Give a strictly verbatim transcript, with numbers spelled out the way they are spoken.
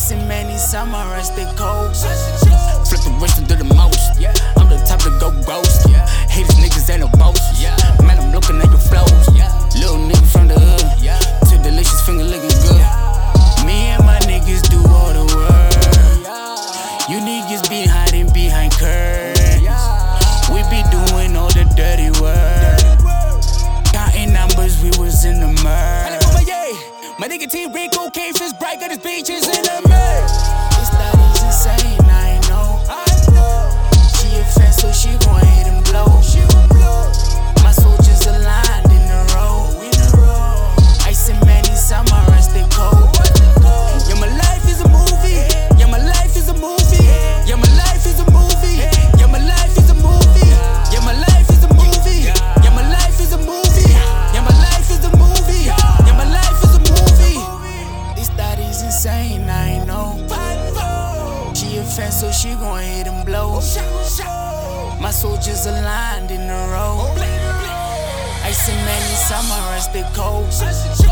Ice and many summer, stay cold. Flip the wrist and do the most. I'm the type to go ghost. Haters niggas ain't no boast. Man, I'm looking at your flows. Little nigga from the hood. Too delicious, finger looking good. Me and my niggas do all the work. You niggas be hiding behind curtains. We be doing all the dirty work. Counting numbers, we was in the murk. My nigga T Rico came first bright, got his beaches in the murk. This that is insane, I know. She a fan, so she gon' hit and blow. My soldiers aligned in a row. Ice and many summer, stay cold. Yeah, my life is a movie. Yeah, my life is a movie. Yeah, my life is a movie. Yeah, my life is a movie. Yeah, my life is a movie. Yeah, my life is a movie. Yeah, my life is a movie. Yeah, my life is a movie. This that is insane, I know. She a fan, so she gon' hit and blow. My soldiers aligned in a row. Ice and many summer, stay cold.